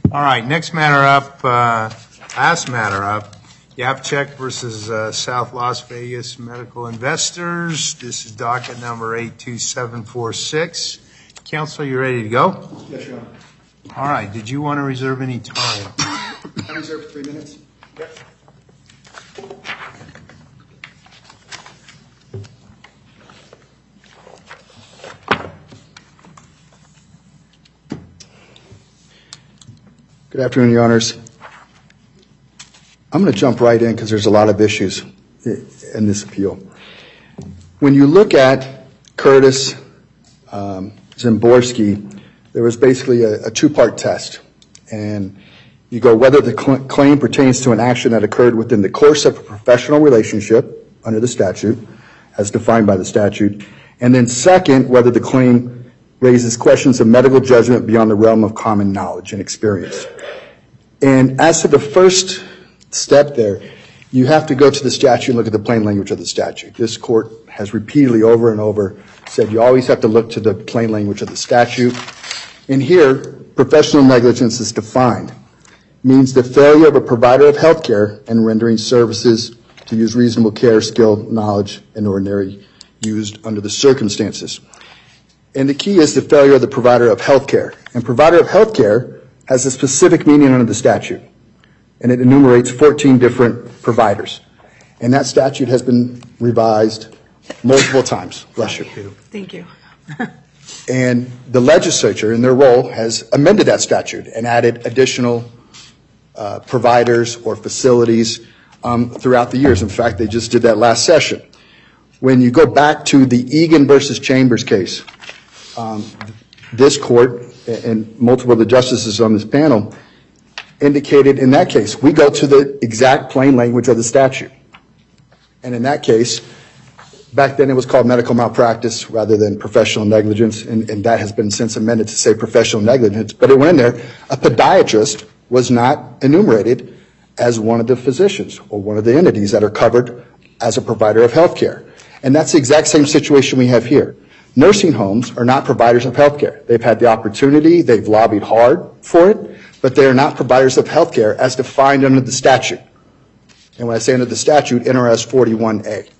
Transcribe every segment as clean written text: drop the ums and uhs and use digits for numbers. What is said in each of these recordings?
All right, next matter up, last matter up, Yapchek versus South Las Vegas Medical Investors. This is docket number 82746. Counsel, you ready to go? Yes, Your Honor. All right, did you want to reserve any time? I reserve 3 minutes. Yep. Good afternoon, Your Honors. I'm going to jump right in because there's a lot of issues in this appeal. When you look at Curtis Zimborski, there was basically a two-part test. And you go whether the claim pertains to an action that occurred within the course of a professional relationship under the statute, as defined by the statute. And then second, whether the claim raises questions of medical judgment beyond the realm of common knowledge and experience. And as to the first step there, you have to go to the statute and look at the plain language of the statute. This court has repeatedly over and over said you always have to look to the plain language of the statute. And here, professional negligence is defined. It means the failure of a provider of health care in rendering services to use reasonable care, skill, knowledge, and ordinary used under the circumstances. And the key is the failure of the provider of health care. And provider of health care has a specific meaning under the statute. And it enumerates 14 different providers. And that statute has been revised multiple times. Bless you. Thank you. And the legislature, in their role, has amended that statute and added additional providers or facilities throughout the years. In fact, they just did that last session. When you go back to the Egan versus Chambers case, this court and multiple of the justices on this panel indicated in that case, we go to the exact plain language of the statute. And in that case, back then it was called medical malpractice rather than professional negligence, and that has been since amended to say professional negligence. But it went in there, a podiatrist was not enumerated as one of the physicians or one of the entities that are covered as a provider of health care. And that's the exact same situation we have here. Nursing homes are not providers of health care. They've had the opportunity, they've lobbied hard for it, but they are not providers of health care as defined under the statute. And when I say under the statute, NRS 41A.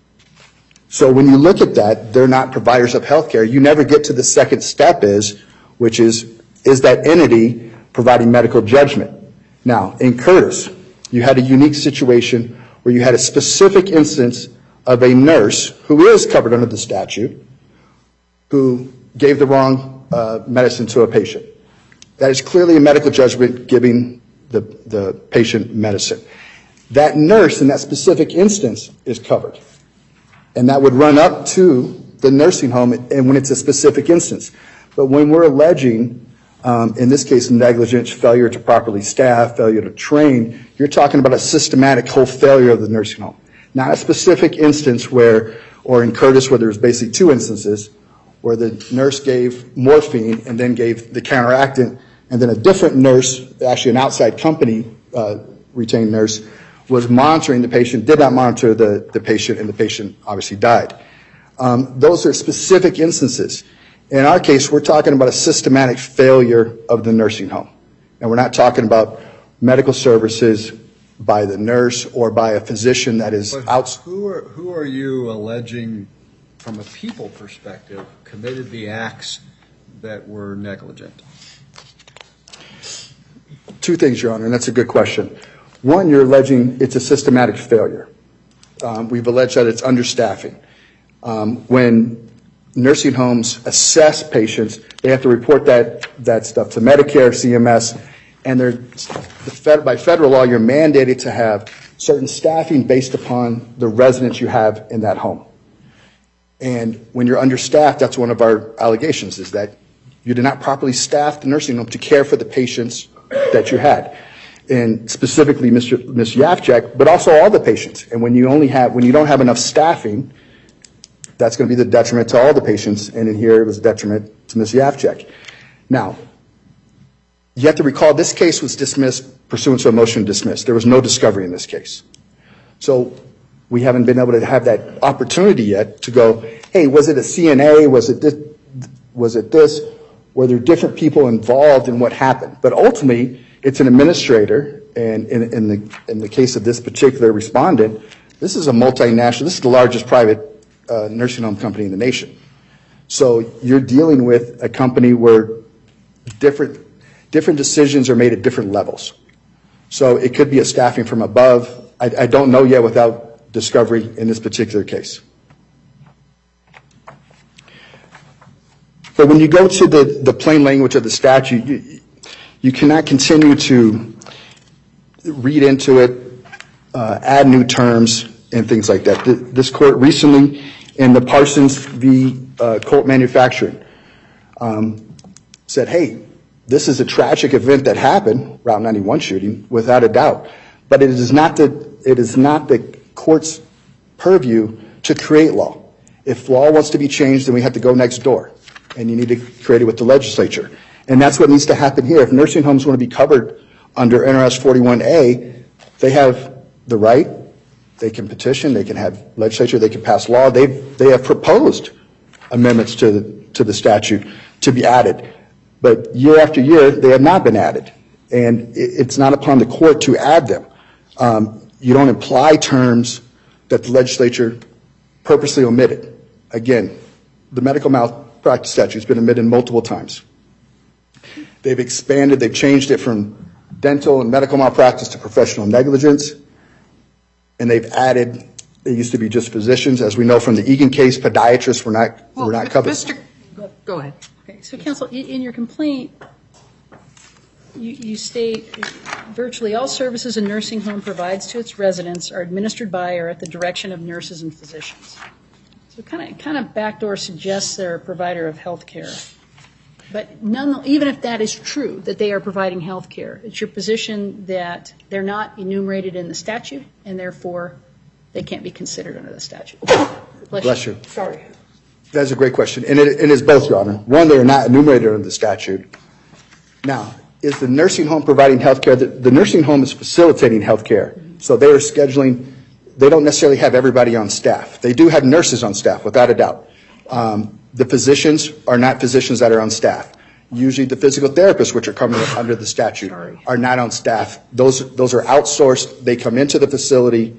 So when you look at that, they're not providers of health care. You never get to the second step which is that entity providing medical judgment? Now, in Curtis, you had a unique situation where you had a specific instance of a nurse who is covered under the statute who gave the wrong medicine to a patient. That is clearly a medical judgment giving the patient medicine. That nurse in that specific instance is covered. And that would run up to the nursing home and when it's a specific instance. But when we're alleging, in this case, negligence, failure to properly staff, failure to train, you're talking about a systematic whole failure of the nursing home. Not a specific instance where, or in Curtis where there's basically two instances, where the nurse gave morphine and then gave the counteractant, and then a different nurse, actually an outside company retained nurse, was monitoring the patient, did not monitor the patient, and the patient obviously died. Those are specific instances. In our case, we're talking about a systematic failure of the nursing home. And we're not talking about medical services by the nurse or by a physician that is out. Who are you alleging, from a people perspective, committed the acts that were negligent? Two things, Your Honor, and that's a good question. One, you're alleging it's a systematic failure. We've alleged that it's understaffing. When nursing homes assess patients, they have to report that stuff to Medicare, CMS, and by federal law, you're mandated to have certain staffing based upon the residents you have in that home. And when you're understaffed, that's one of our allegations, is that you did not properly staff the nursing home to care for the patients that you had. And specifically Ms. Yapchek, but also all the patients. And when you don't have enough staffing, that's going to be the detriment to all the patients. And in here, it was a detriment to Ms. Yapchek. Now, you have to recall this case was dismissed pursuant to a motion to dismiss. There was no discovery in this case. So we haven't been able to have that opportunity yet to go, hey, was it a CNA? Was it this? where there are different people involved in what happened. But ultimately, it's an administrator, and in the case of this particular respondent, this is a multinational, this is the largest private nursing home company in the nation. So you're dealing with a company where different decisions are made at different levels. So it could be a staffing from above. I don't know yet without discovery in this particular case. But when you go to the plain language of the statute, you cannot continue to read into it, add new terms, and things like that. This court recently, in the Parsons v. Colt Manufacturing, said, hey, this is a tragic event that happened, Route 91 shooting, without a doubt. But it is not the court's purview to create law. If law wants to be changed, then we have to go next door, and you need to create it with the legislature. And that's what needs to happen here. If nursing homes want to be covered under NRS 41A, they have the right, they can petition, they can have legislature, they can pass law. They have proposed amendments to the statute to be added. But year after year, they have not been added. And it's not upon the court to add them. You don't imply terms that the legislature purposely omitted. Again, the medical malpractice statute has been omitted multiple times. They've expanded, they've changed it from dental and medical malpractice to professional negligence. And they've added, it used to be just physicians. As we know from the Egan case, podiatrists were not covered. Go ahead. Okay, so counsel, in your complaint, you state virtually all services a nursing home provides to its residents are administered by or at the direction of nurses and physicians. So kind of backdoor suggests they're a provider of health care. But even if that is true, that they are providing health care, it's your position that they're not enumerated in the statute, and therefore they can't be considered under the statute. Bless you. Sorry. That's a great question. And it is both, Your Honor. One, they are not enumerated under the statute. Now, is the nursing home providing health care? The nursing home is facilitating health care. So they are scheduling. They don't necessarily have everybody on staff. They do have nurses on staff, without a doubt. The physicians are not physicians that are on staff. Usually the physical therapists, which are coming under the statute, are not on staff. Those are outsourced. They come into the facility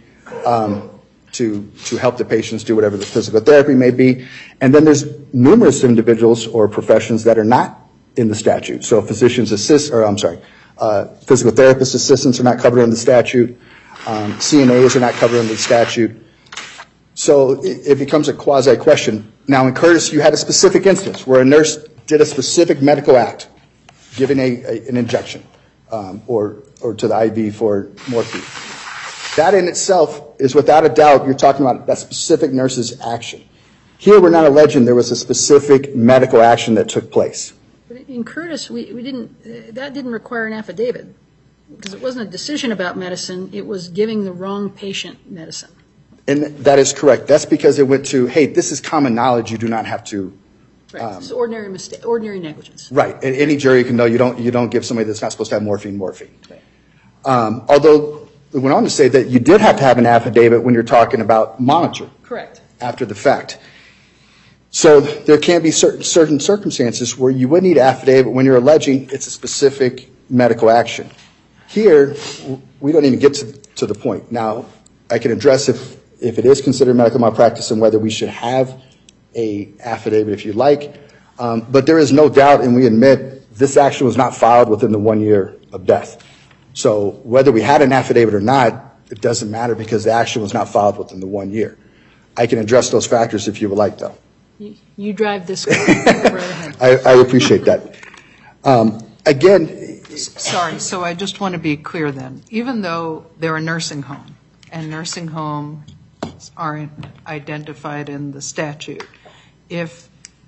to help the patients do whatever the physical therapy may be. And then there's numerous individuals or professions that are not in the statute. So physical therapist assistants are not covered in the statute. CNAs are not covered in the statute. So it becomes a quasi question. Now in Curtis, you had a specific instance where a nurse did a specific medical act, giving an injection or to the IV for morphine. That in itself is without a doubt, you're talking about that specific nurse's action. Here we're not alleging there was a specific medical action that took place. But in Curtis, that didn't require an affidavit, because it wasn't a decision about medicine. It was giving the wrong patient medicine. And that is correct. That's because it went to, hey, this is common knowledge. You do not have to. Right. It's ordinary negligence. Right. And any jury can know you don't give somebody that's not supposed to have morphine. Right. Although it went on to say that you did have to have an affidavit when you're talking about monitor. Correct. After the fact. So there can be certain circumstances where you would need an affidavit when you're alleging it's a specific medical action. Here, we don't even get to the point. Now, I can address if it is considered medical malpractice and whether we should have a affidavit if you like. But there is no doubt, and we admit, this action was not filed within the 1 year of death. So whether we had an affidavit or not, it doesn't matter because the action was not filed within the 1 year. I can address those factors if you would like, though. You drive this right ahead. I appreciate that. Again. Sorry, so I just want to be clear then. Even though they're a nursing home, and nursing homes aren't identified in the statute, if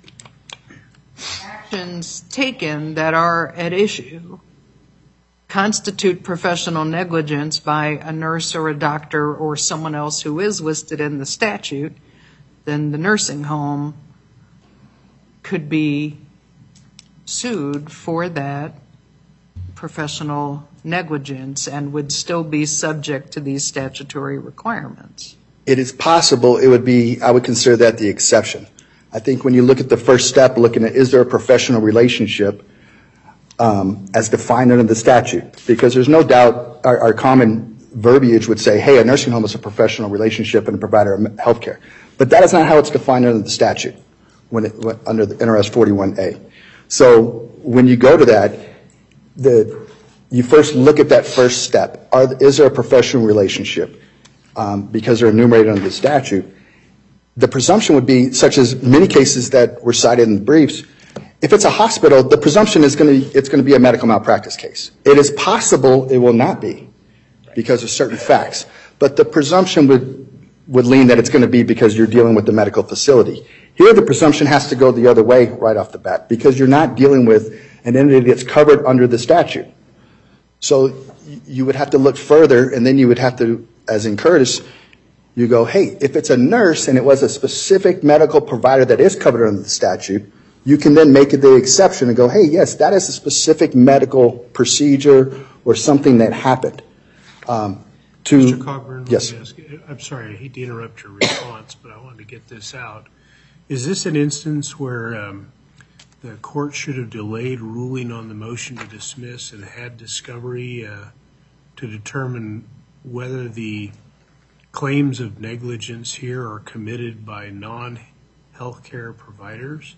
actions taken that are at issue constitute professional negligence by a nurse or a doctor or someone else who is listed in the statute, then the nursing home could be sued for that professional negligence and would still be subject to these statutory requirements. It is possible. It would be, I would consider that the exception. I think when you look at the first step, looking at is there a professional relationship as defined under the statute, because there's no doubt our common verbiage would say, hey, a nursing home is a professional relationship and a provider of health care. But that is not how it's defined under the statute under the NRS 41A. So when you go to that, you first look at that first step. Is there a professional relationship? Because they're enumerated under the statute. The presumption would be, such as many cases that were cited in the briefs, if it's a hospital, the presumption is it's going to be a medical malpractice case. It is possible it will not be because of certain facts. But the presumption would lean that it's going to be because you're dealing with the medical facility. Here the presumption has to go the other way right off the bat because you're not dealing with an entity that's covered under the statute. So you would have to look further, and then you would have to, as in Curtis, you go, hey, if it's a nurse and it was a specific medical provider that is covered under the statute, you can then make it the exception and go, hey, yes, that is a specific medical procedure or something that happened. Mr. Coburn, yes. I'm sorry, I hate to interrupt your response, but I wanted to get this out. Is this an instance where the court should have delayed ruling on the motion to dismiss and had discovery to determine whether the claims of negligence here are committed by non-healthcare providers?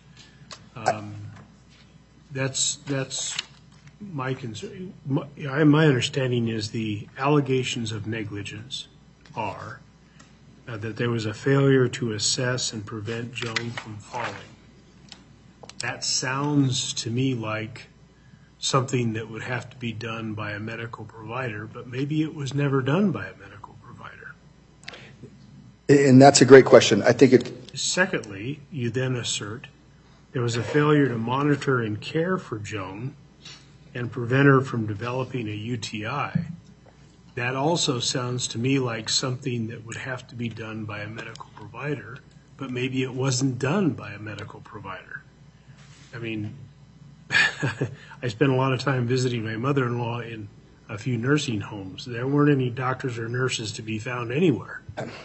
That's my concern. My understanding is the allegations of negligence are that there was a failure to assess and prevent Joan from falling. That sounds to me like something that would have to be done by a medical provider, but maybe it was never done by a medical provider. And that's a great question. I think Secondly, you then assert there was a failure to monitor and care for Joan and prevent her from developing a UTI. That also sounds to me like something that would have to be done by a medical provider, but maybe it wasn't done by a medical provider. I mean, I spent a lot of time visiting my mother-in-law in a few nursing homes. There weren't any doctors or nurses to be found anywhere.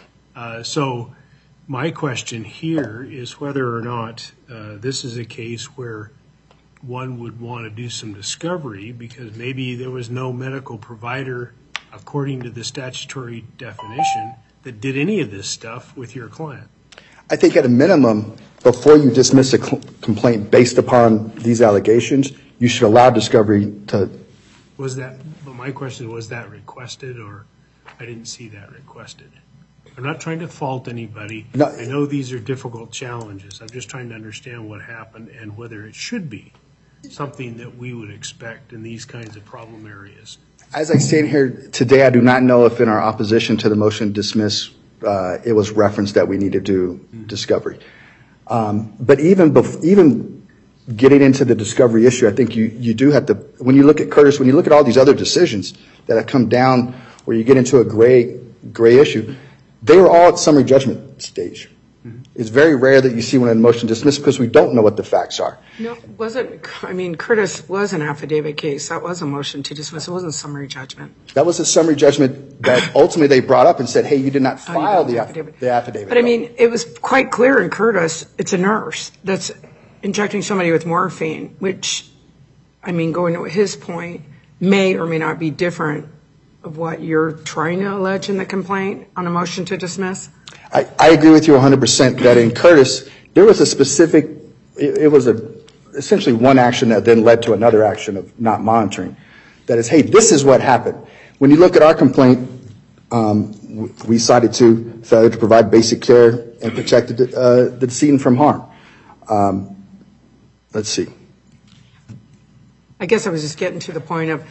So my question here is whether or not this is a case where one would want to do some discovery because maybe there was no medical provider, according to the statutory definition, that did any of this stuff with your client. I think at a minimum, before you dismiss a complaint based upon these allegations, you should allow discovery to... But my question, was that requested, or I didn't see that requested? I'm not trying to fault anybody. No. I know these are difficult challenges. I'm just trying to understand what happened and whether it should be something that we would expect in these kinds of problem areas. As I stand here today, I do not know if in our opposition to the motion to dismiss, it was referenced that we need to do discovery. But even getting into the discovery issue, I think you do have to, when you look at Curtis, when you look at all these other decisions that have come down where you get into a gray issue, they were all at summary judgment stage. It's very rare that you see one in motion to dismiss because we don't know what the facts are. No, Curtis was an affidavit case. That was a motion to dismiss. It wasn't a summary judgment. That was a summary judgment that ultimately they brought up and said, hey, you did not file the affidavit. But I mean, it was quite clear in Curtis, it's a nurse that's injecting somebody with morphine, which, I mean, going to his point, may or may not be different of what you're trying to allege in the complaint on a motion to dismiss. I agree with you 100% that in Curtis, there was a specific, it was essentially one action that then led to another action of not monitoring. That is, hey, this is what happened. When you look at our complaint, we cited to failure to provide basic care and protect the decedent from harm. Let's see. I guess I was just getting to the point of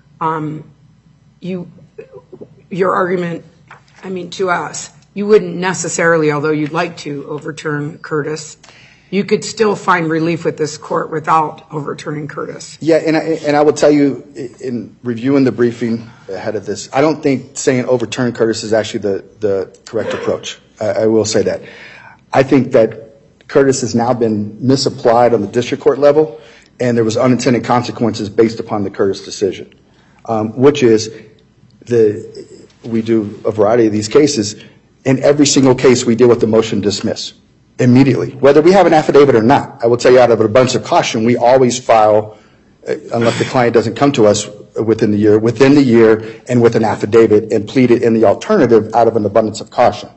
your argument, I mean, to us, you wouldn't necessarily, although you'd like to overturn Curtis, you could still find relief with this court without overturning Curtis. Yeah, and I will tell you, in reviewing the briefing ahead of this, I don't think saying overturn Curtis is actually the correct approach. I will say that. I think that Curtis has now been misapplied on the district court level, and there was unintended consequences based upon the Curtis decision, which is we do a variety of these cases. In every single case, we deal with the motion to dismiss. immediately, whether we have an affidavit or not. I will tell you, out of an abundance of caution, we always file, unless the client doesn't come to us within the year and with an affidavit, and plead it in the alternative out of an abundance of caution.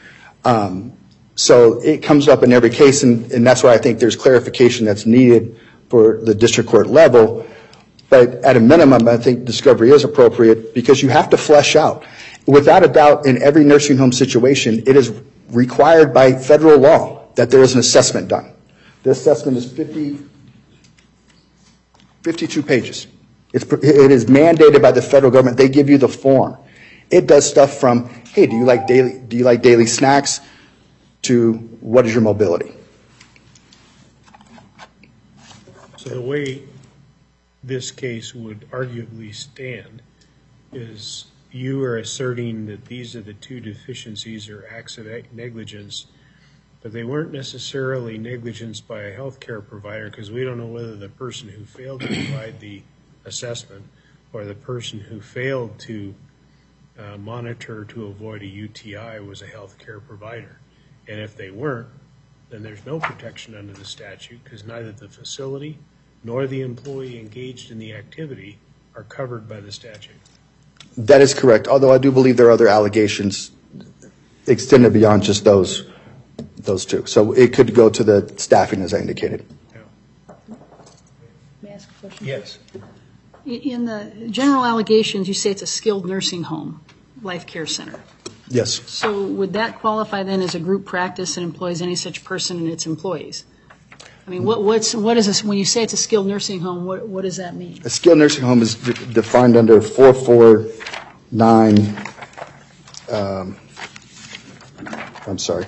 So it comes up in every case, and that's why I think there's clarification that's needed for the district court level. But at a minimum, I think discovery is appropriate because you have to flesh out. Without a doubt, in every nursing home situation, it is required by federal law that there is an assessment done. The assessment is 52 pages. It is mandated by the federal government. They give you the form. It does stuff from, hey, do you like daily snacks, to what is your mobility? So the way this case would arguably stand is you are asserting that these are the two deficiencies or acts of negligence, but they weren't necessarily negligence by a healthcare provider, because we don't know whether the person who failed to provide the assessment or the person who failed to monitor to avoid a UTI was a healthcare provider. And if they weren't, then there's no protection under the statute, because neither the facility nor the employee engaged in the activity are covered by the statute. That is correct, although I do believe there are other allegations extended beyond just those two. So it could go to the staffing, as I indicated. May I ask a question? Yes. In the general allegations, you say it's a skilled nursing home, life care center. Yes. So would that qualify then as a group practice that employs any such person and its employees? I mean, what is this, when you say it's a skilled nursing home, what does that mean? A skilled nursing home is defined under 449, I'm sorry.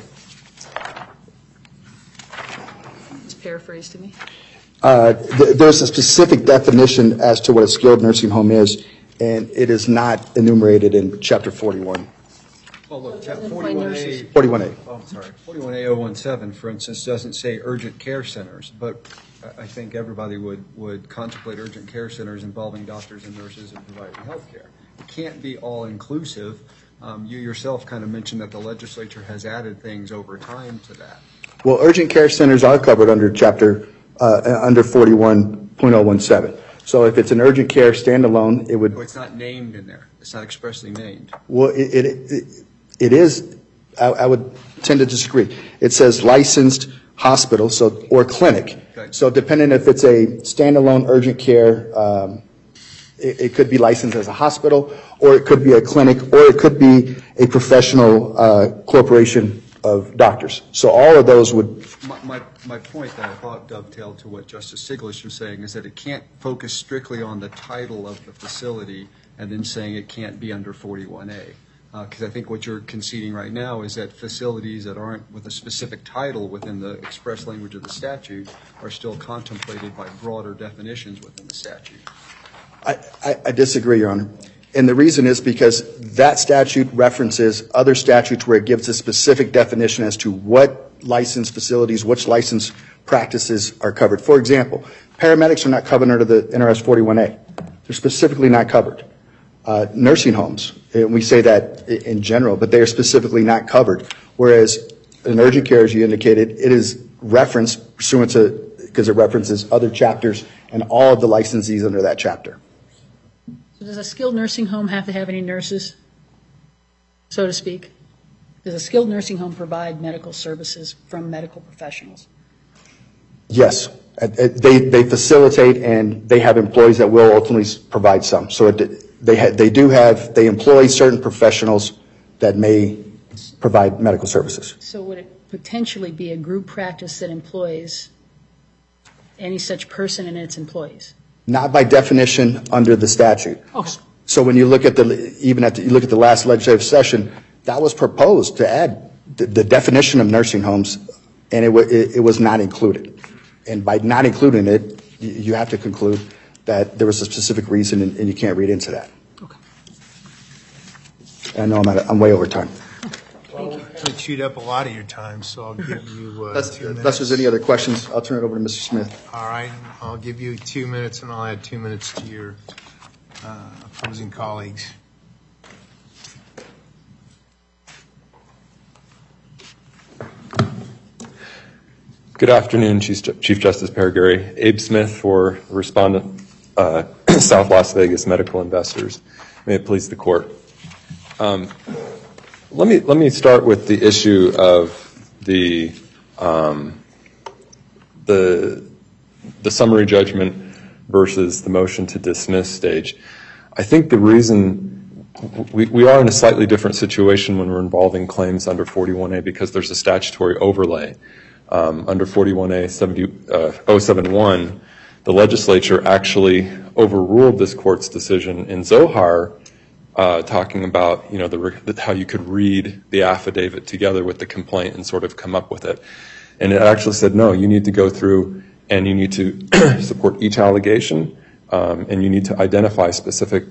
Just paraphrase to me. There's a specific definition as to what a skilled nursing home is, and it is not enumerated in Chapter 41. Well, look, Doesn't apply nurses. 41A. Oh, I'm sorry. 41A017, for instance, doesn't say urgent care centers, but I think everybody would contemplate urgent care centers involving doctors and nurses and providing health care. It can't be all-inclusive. You yourself kind of mentioned that the legislature has added things over time to that. Well, urgent care centers are covered under under 41.017. So if it's an urgent care standalone, it would. Oh, it's not named in there. It's not expressly named. Well, it is. I would tend to disagree. It says licensed hospital, or clinic. Okay. So depending if it's a standalone urgent care, it could be licensed as a hospital, or it could be a clinic, or it could be a professional corporation of doctors. So all of those would. My point that I thought dovetailed to what Justice Stiglitz was saying is that it can't focus strictly on the title of the facility and then saying it can't be under 41A. Because I think what you're conceding right now is that facilities that aren't with a specific title within the express language of the statute are still contemplated by broader definitions within the statute. I disagree, Your Honor. And the reason is because that statute references other statutes where it gives a specific definition as to what licensed facilities, which licensed practices are covered. For example, paramedics are not covered under the NRS 41A. They're specifically not covered. Nursing homes, and we say that in general, but they are specifically not covered. Whereas in urgent care, as you indicated, it is referenced pursuant to, because it references other chapters and all of the licensees under that chapter. So does a skilled nursing home have to have any nurses, so to speak? Does a skilled nursing home provide medical services from medical professionals? Yes. They facilitate, and they have employees that will ultimately provide some. So they employ certain professionals that may provide medical services. So would it potentially be a group practice that employs any such person and its employees? Not by definition under the statute. Okay. So when you look at you look at the last legislative session, that was proposed to add the definition of nursing homes, and it was not included. And by not including it, you have to conclude that there was a specific reason, and you can't read into that. Okay. I know I'm way over time. Well, we chewed up a lot of your time, so I'll give you 2 minutes. Unless there's any other questions, I'll turn it over to Mr. Smith. All right, I'll give you 2 minutes, and I'll add 2 minutes to your opposing colleagues. Good afternoon, Chief Justice Perigary. Abe Smith for respondent, South Las Vegas Medical Investors. May it please the court. Let me start with the issue of the summary judgment versus the motion to dismiss stage. I think the reason we are in a slightly different situation when we're involving claims under 41A because there's a statutory overlay. Under 41A 071, the legislature actually overruled this court's decision in Zohar, talking about how you could read the affidavit together with the complaint and sort of come up with it. And it actually said, no, you need to go through and you need to support each allegation, and you need to identify specific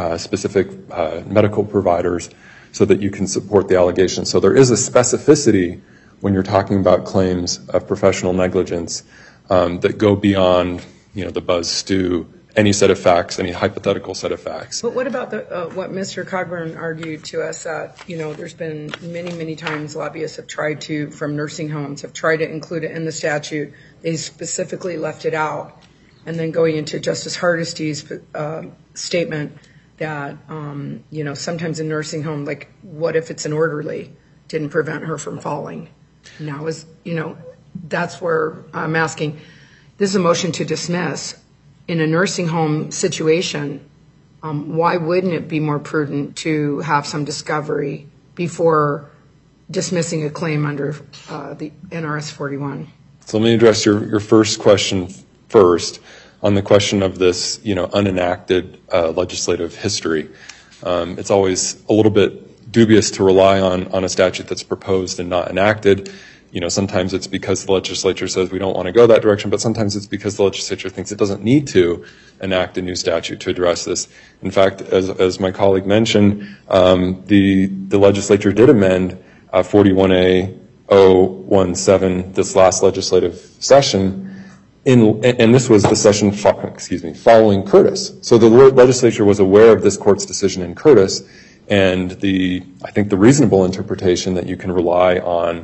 medical providers so that you can support the allegation. So there is a specificity when you're talking about claims of professional negligence that go beyond, the buzz stew, any set of facts, any hypothetical set of facts. But what about what Mr. Cogburn argued to us that, there's been many, many times lobbyists have tried to, from nursing homes, have tried to include it in the statute. They specifically left it out. And then going into Justice Hardisty's statement that, sometimes in nursing home, like, what if it's an orderly didn't prevent her from falling? Now, that's where I'm asking, this is a motion to dismiss. In a nursing home situation, why wouldn't it be more prudent to have some discovery before dismissing a claim under the NRS 41? So let me address your first question first on the question of this, unenacted legislative history. It's always a little bit dubious to rely on a statute that's proposed and not enacted. Sometimes it's because the legislature says we don't want to go that direction, but sometimes it's because the legislature thinks it doesn't need to enact a new statute to address this. In fact, as my colleague mentioned, the legislature did amend 41A 017 this last legislative session, and this was the session following Curtis. So the legislature was aware of this court's decision in Curtis, and I think the reasonable interpretation that you can rely on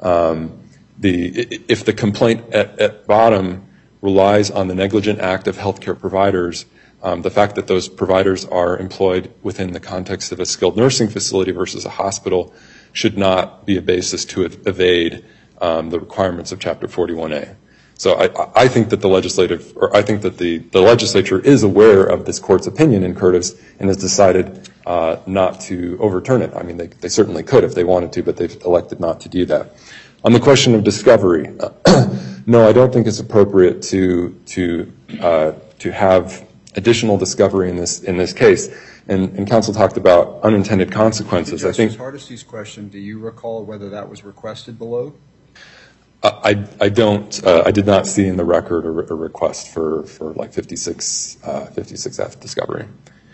if the complaint at bottom relies on the negligent act of healthcare providers, the fact that those providers are employed within the context of a skilled nursing facility versus a hospital should not be a basis to evade the requirements of Chapter 41A. So I think that the legislature is aware of this court's opinion in Curtis and has decided not to overturn it. I mean, they certainly could if they wanted to, but they've elected not to do that. On the question of discovery, no, I don't think it's appropriate to have additional discovery in this case. And counsel talked about unintended consequences. I think Justice Hardisty's question, do you recall whether that was requested below? I don't. I did not see in the record a request for like 56F discovery.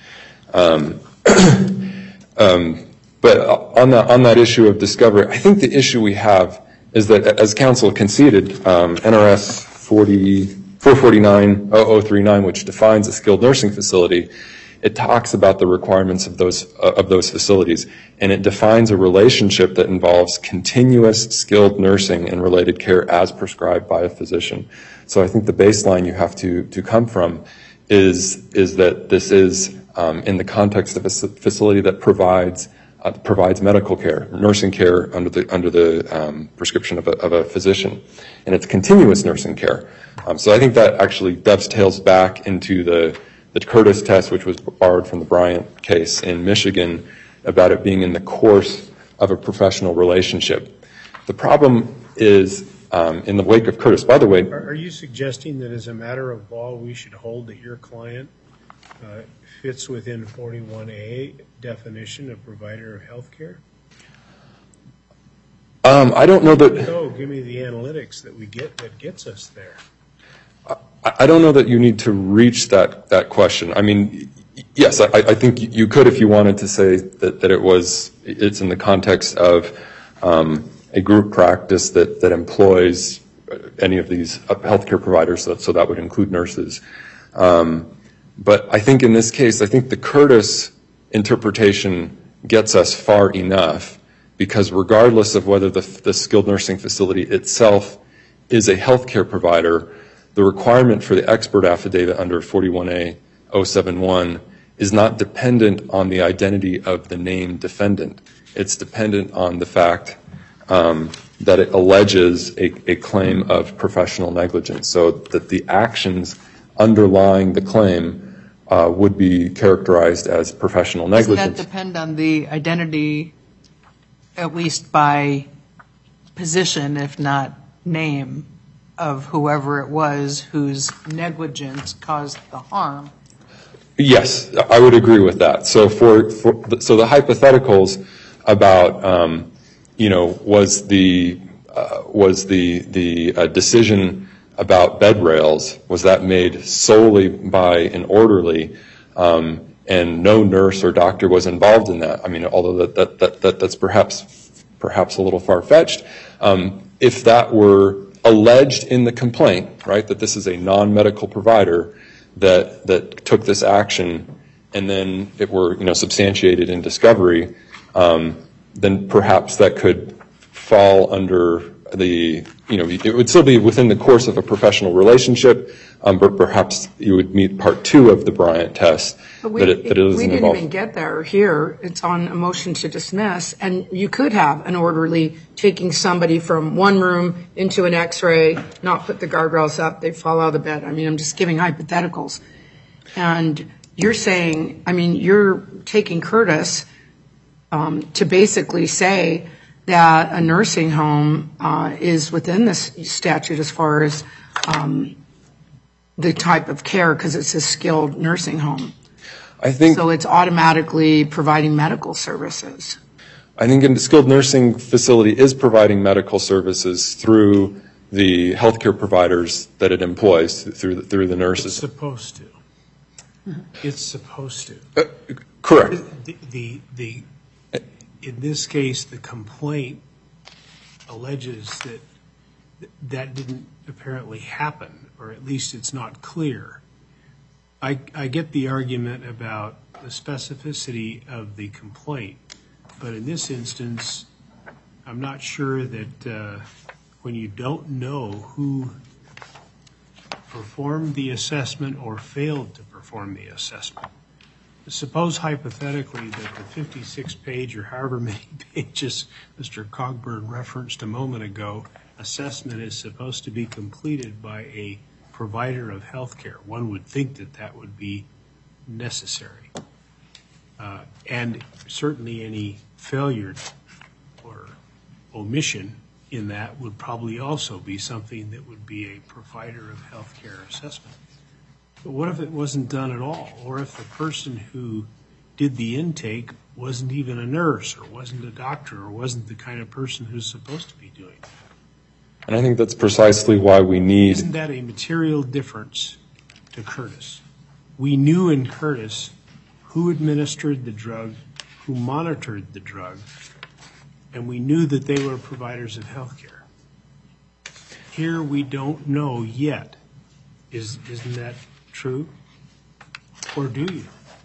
But on that issue of discovery, I think the issue we have is that, as counsel conceded, NRS 449-0039, which defines a skilled nursing facility, it talks about the requirements of those facilities, and it defines a relationship that involves continuous skilled nursing and related care as prescribed by a physician. So I think the baseline you have to come from is that this is in the context of a facility that provides medical care, nursing care under the prescription of a physician, and it's continuous nursing care. So I think that actually dovetails back into the Curtis test, which was borrowed from the Bryant case in Michigan, about it being in the course of a professional relationship. The problem is in the wake of Curtis. By the way, are you suggesting that as a matter of law we should hold that your client fits within 41A definition of provider of health care? I don't know that. No, give me the analytics that gets us there. I don't know that you need to reach that question. I mean, yes, I think you could if you wanted to say that it's in the context of a group practice that employs any of these healthcare providers, so that would include nurses. But I think in this case, I think the Curtis interpretation gets us far enough, because regardless of whether the skilled nursing facility itself is a healthcare provider, the requirement for the expert affidavit under 41A-071 is not dependent on the identity of the named defendant. It's dependent on the fact that it alleges a claim of professional negligence, so that the actions underlying the claim would be characterized as professional negligence. Doesn't that depend on the identity, at least by position, if not name, of whoever it was whose negligence caused the harm? Yes, I would agree with that. So so the hypotheticals about was the decision about bed rails, was that made solely by an orderly, and no nurse or doctor was involved in that? I mean, although that's perhaps a little far-fetched. If that were alleged in the complaint, right, that this is a non-medical provider that took this action, and then it were substantiated in discovery, then perhaps that could fall under the, it would still be within the course of a professional relationship, but perhaps you would meet part 2 of the Bryant test. But we didn't even get there here. It's on a motion to dismiss, and you could have an orderly taking somebody from one room into an x-ray, not put the guardrails up, they fall out of bed. I mean, I'm just giving hypotheticals. And you're saying, you're taking Curtis to basically say that a nursing home is within this statute as far as the type of care, because it's a skilled nursing home. So it's automatically providing medical services. I think a skilled nursing facility is providing medical services through the healthcare providers that it employs, through the nurses. It's supposed to. It's supposed to. Correct. In this case, the complaint alleges that didn't apparently happen, or at least it's not clear. I get the argument about the specificity of the complaint, but in this instance, I'm not sure that when you don't know who performed the assessment or failed to perform the assessment. Suppose hypothetically that the 56-page or however many pages Mr. Cogburn referenced a moment ago, assessment is supposed to be completed by a provider of health care. One would think that would be necessary. And certainly any failure or omission in that would probably also be something that would be a provider of health care assessment. But what if it wasn't done at all? Or if the person who did the intake wasn't even a nurse or wasn't a doctor or wasn't the kind of person who's supposed to be doing it? And I think that's precisely why we need... Isn't that a material difference to Curtis? We knew in Curtis who administered the drug, who monitored the drug, and we knew that they were providers of health care. Here we don't know yet. Isn't that true? Or do you?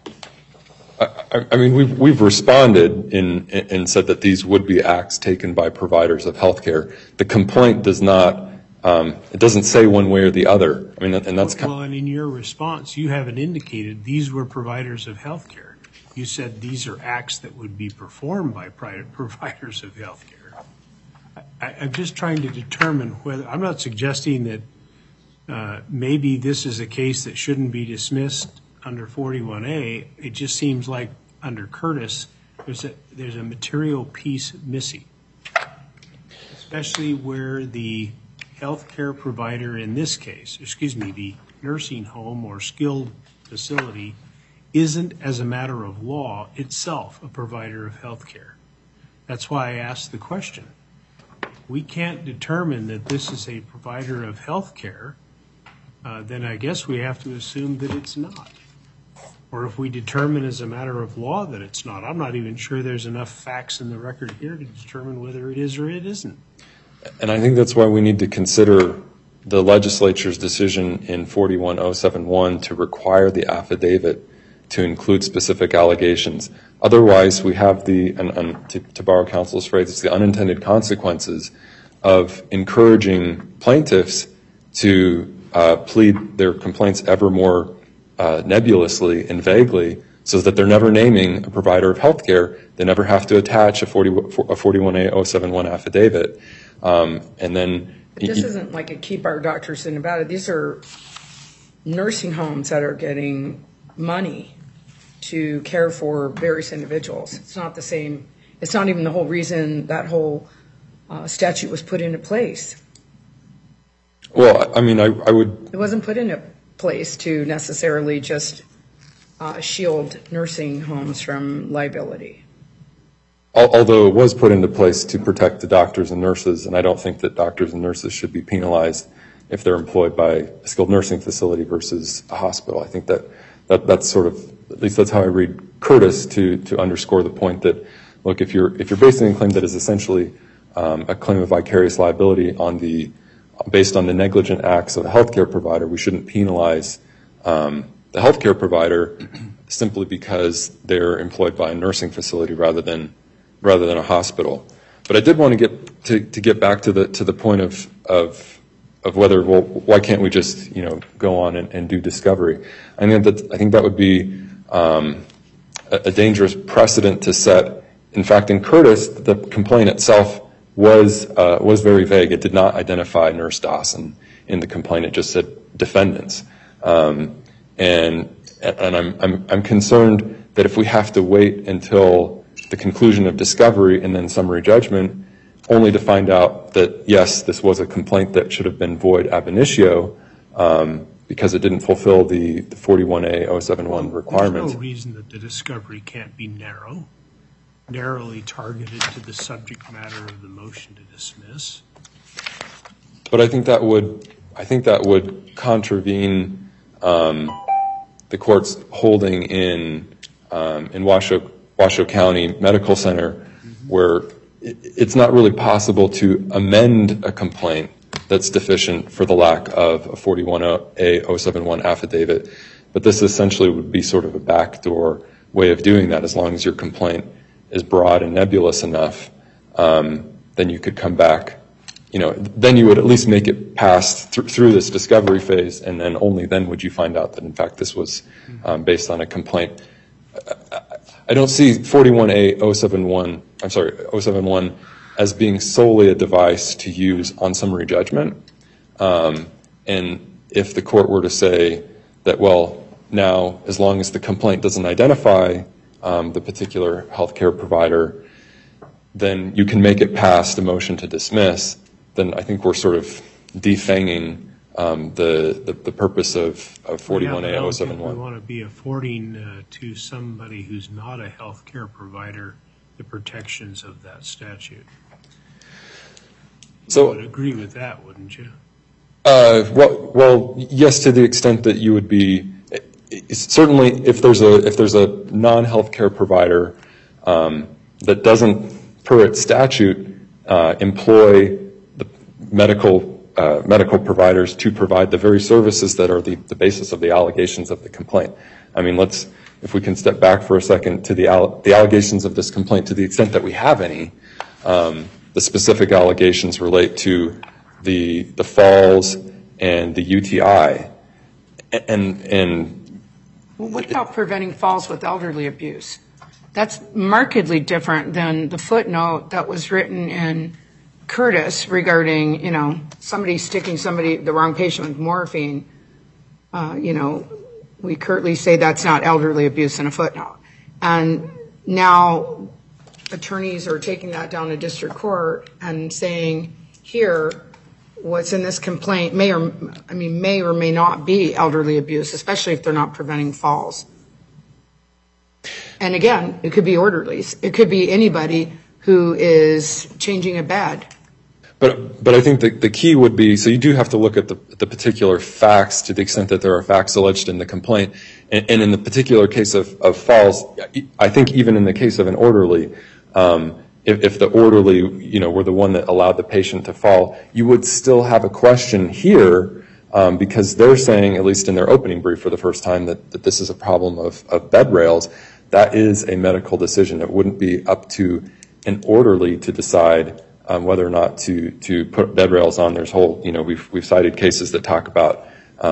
I mean, we've responded and said that these would be acts taken by providers of health care. The complaint does not, it doesn't say one way or the other. I mean, and that's Well, and in your response, you haven't indicated these were providers of health care. You said these are acts that would be performed by private providers of health care. I'm just trying to determine whether, I'm not suggesting that maybe this is a case that shouldn't be dismissed under 41A. It just seems like under Curtis, there's a material piece missing, especially where the health care provider in this case, the nursing home or skilled facility, isn't, as a matter of law, itself a provider of health care. That's why I asked the question. We can't determine that this is a provider of health care, then I guess we have to assume that it's not. Or if we determine as a matter of law that it's not, I'm not even sure there's enough facts in the record here to determine whether it is or it isn't. And I think that's why we need to consider the legislature's decision in 41071 to require the affidavit to include specific allegations. Otherwise, we have the, and to borrow counsel's phrase, it's the unintended consequences of encouraging plaintiffs to plead their complaints ever more nebulously and vaguely, so that they're never naming a provider of health care. They never have to attach a 41A071 affidavit. And then This isn't like a keep our doctors in Nevada. These are nursing homes that are getting money to care for various individuals. It's not the same. It's not even the whole reason that whole statute was put into place. Well, I mean, I would. It wasn't put into place to necessarily just shield nursing homes from liability. Although it was put into place to protect the doctors and nurses, and I don't think that doctors and nurses should be penalized if they're employed by a skilled nursing facility versus a hospital. I think that's sort of, at least that's how I read Curtis, to underscore the point that, look, if you're basing a claim that is essentially a claim of vicarious liability based on the negligent acts of a healthcare provider, we shouldn't penalize the healthcare provider simply because they're employed by a nursing facility rather than a hospital. But I did want to get back to the point of whether, well, why can't we just go on and do discovery? I think that would be a dangerous precedent to set. In fact, in Curtis, the complaint itself was very vague. It did not identify Nurse Dawson in the complaint. It just said defendants. And I'm concerned that if we have to wait until the conclusion of discovery and then summary judgment, only to find out that, yes, this was a complaint that should have been void ab initio because it didn't fulfill the 41A071 requirements. There's no reason that the discovery can't be narrowly targeted to the subject matter of the motion to dismiss. But I think that would contravene the court's holding in Washoe County Medical Center, where it's not really possible to amend a complaint that's deficient for the lack of a 41A071 affidavit. But this essentially would be sort of a backdoor way of doing that. As long as your complaint is broad and nebulous enough, then you could come back. Then you would at least make it past through this discovery phase, and then only then would you find out that, in fact, this was based on a complaint. I don't see 071 as being solely a device to use on summary judgment. And if the court were to say that, well, now as long as the complaint doesn't identify the particular healthcare provider, then you can make it past a motion to dismiss, then I think we're sort of defanging the purpose of 41A071. We want to be affording to somebody who's not a health care provider the protections of that statute. You would agree with that, wouldn't you? Well, yes, to the extent that you would be. Certainly, if there's a non-healthcare provider that doesn't, per its statute, employ the medical providers to provide the very services that are the basis of the allegations of the complaint. I mean, if we can step back for a second to the allegations of this complaint, to the extent that we have any, the specific allegations relate to the falls and the UTI. Well, what about preventing falls with elderly abuse? That's markedly different than the footnote that was written in Curtis regarding, somebody sticking the wrong patient with morphine. We curtly say that's not elderly abuse in a footnote. And now attorneys are taking that down to district court and saying, here, what's in this complaint may or may not be elderly abuse, especially if they're not preventing falls. And again, it could be orderlies. It could be anybody who is changing a bed. But I think the key would be, so you do have to look at the particular facts to the extent that there are facts alleged in the complaint. And in the particular case of falls, I think even in the case of an orderly, if the orderly, were the one that allowed the patient to fall, you would still have a question here because they're saying, at least in their opening brief for the first time, that this is a problem of bed rails. That is a medical decision. It wouldn't be up to an orderly to decide whether or not to put bed rails on. There's whole, we've cited cases that talk about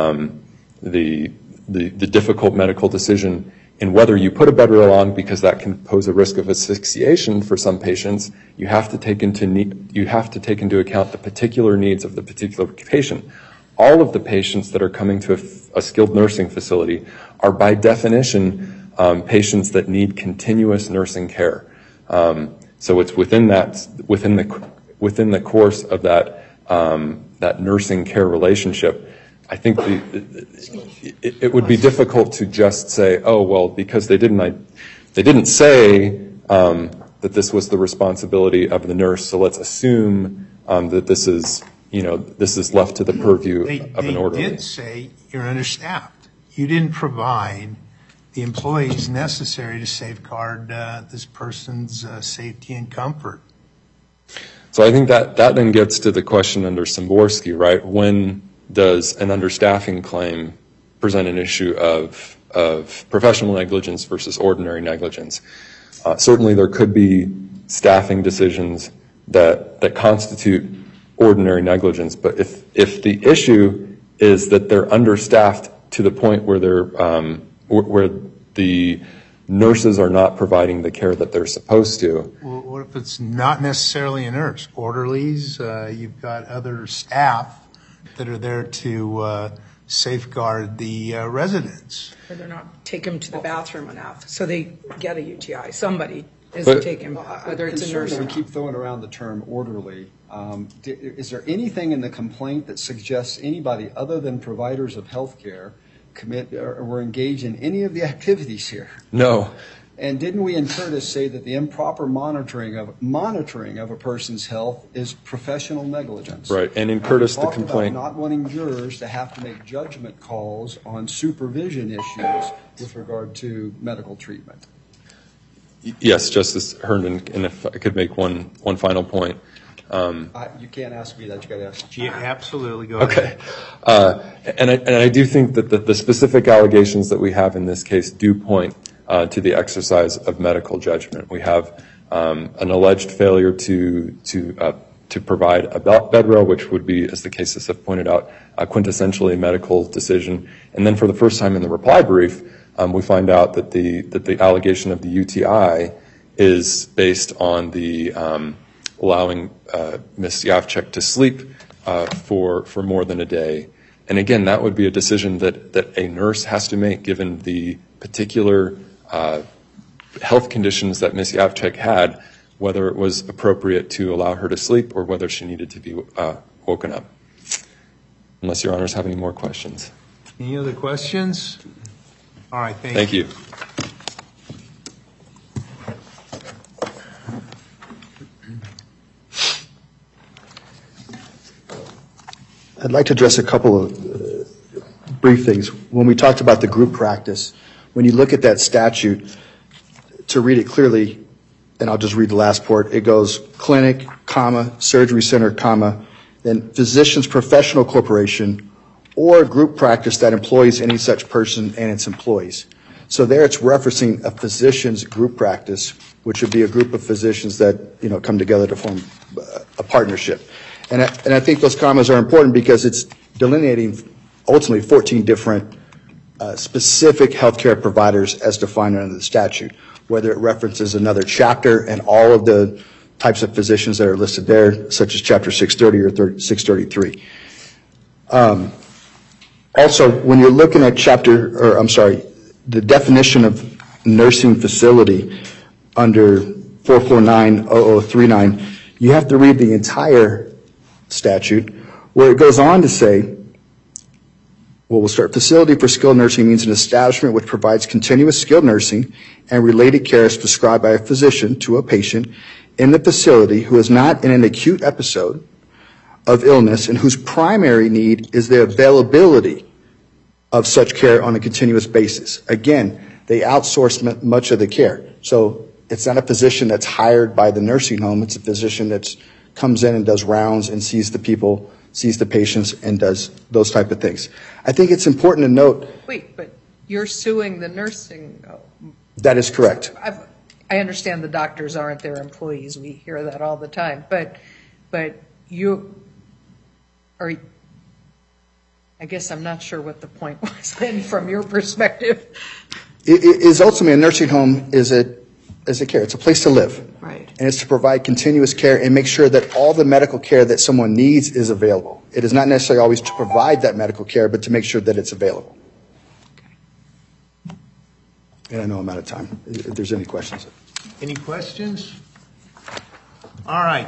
the difficult medical decision in whether you put a bed rail on, because that can pose a risk of asphyxiation for some patients. You have to take into account the particular needs of the particular patient. All of the patients that are coming to a skilled nursing facility are by definition patients that need continuous nursing care. So it's within the course of that nursing care relationship. I think it would be difficult to just say, oh well, because they didn't say that this was the responsibility of the nurse, so let's assume that this is left to the purview of an orderly. They did say you're understaffed. You didn't provide the employees necessary to safeguard this person's safety and comfort. So I think that then gets to the question under Szymborski, right? When does an understaffing claim present an issue of professional negligence versus ordinary negligence? Certainly there could be staffing decisions that constitute ordinary negligence, but if the issue is that they're understaffed to the point where where the nurses are not providing the care that they're supposed to. Well, what if it's not necessarily a nurse? Orderlies, you've got other staff that are there to safeguard the residents. Or they're not taking them to the bathroom enough, so they get a UTI. Somebody isn't taking them, whether it's a nurse or we not. keep throwing around the term orderly. Is there anything in the complaint that suggests anybody other than providers of health care commit or were engaged in any of the activities here? No. And didn't we in Curtis say that the improper monitoring of a person's health is professional negligence? Right, and in Curtis the Talked complaint. about not wanting jurors to have to make judgment calls on supervision issues with regard to medical treatment. Yes, Justice Herndon, and if I could make one final point. You can't ask me that. You got to ask. Yeah, absolutely. Go ahead. Okay. And I do think that the specific allegations that we have in this case do point to the exercise of medical judgment. We have an alleged failure to provide a bed rail, which would be, as the cases have pointed out, quintessentially a medical decision. And then for the first time in the reply brief, we find out that the allegation of the UTI is based on the allowing Ms. Yavchek to sleep for more than a day. And again, that would be a decision that a nurse has to make given the particular health conditions that Ms. Yavchek had, whether it was appropriate to allow her to sleep or whether she needed to be woken up. Unless your honors have any more questions. Any other questions? All right, Thank you. I'd like to address a couple of brief things. When we talked about the group practice, when you look at that statute, to read it clearly, and I'll just read the last part, it goes clinic, comma, surgery center, comma, then physician's professional corporation or group practice that employs any such person and its employees. So there it's referencing a physician's group practice, which would be a group of physicians that come together to form a partnership. And I think those commas are important because it's delineating ultimately 14 different specific healthcare providers as defined under the statute, whether it references another chapter and all of the types of physicians that are listed there, such as Chapter 630 or 633. Also, when you're looking at the definition of nursing facility under 4490039, you have to read the entire statute, where it goes on to say, we'll start. Facility for skilled nursing means an establishment which provides continuous skilled nursing and related care as prescribed by a physician to a patient in the facility who is not in an acute episode of illness and whose primary need is the availability of such care on a continuous basis. Again, they outsource much of the care. So it's not a physician that's hired by the nursing home. It's a physician that comes in and does rounds and sees the people, sees the patients, and does those type of things. I think it's important to note. Wait, but you're suing the nursing home. That is correct. I understand the doctors aren't their employees. We hear that all the time. But but I guess I'm not sure what the point was then from your perspective. It is ultimately, a nursing home is a care. It's a place to live. Right. And it's to provide continuous care and make sure that all the medical care that someone needs is available. It is not necessarily always to provide that medical care, but to make sure that it's available. And I know I'm out of time. If there's any questions. Any questions? All right.